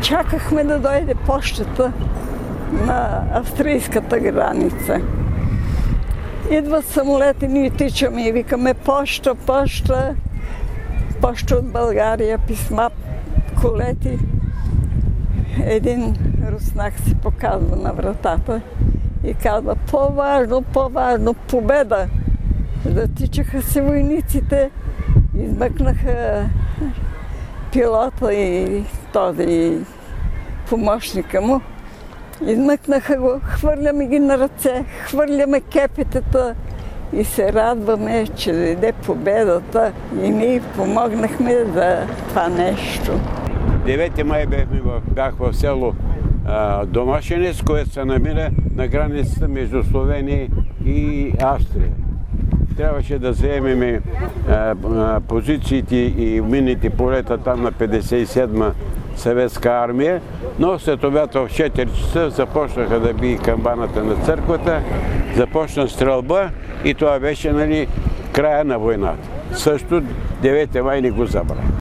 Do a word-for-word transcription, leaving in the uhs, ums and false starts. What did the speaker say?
Чакахме да дойде пощата на австрийската граница. Идват самолети, ние тичаме и викаме поща, поща, поща от България, писма, колети. Един руснак се показва на вратата и казва: по-важно, по-важно, победа! Затичаха се войниците, измъкнаха пилота и този помощника му. Измъкнаха го, хвърляме ги на ръце, хвърляме кепетата и се радваме, че дойде победата и ние помогнахме за това нещо. девети май бях в село Домашенец, което се намира на границата между Словения и Австрия. Трябваше да заемем позициите и минните полета там на петдесет и седма съветска армия, но след обяд в четири часа започнаха да бие камбаната на църквата, започна стрелба и това беше, нали, края на войната. Също девети май не го забравя.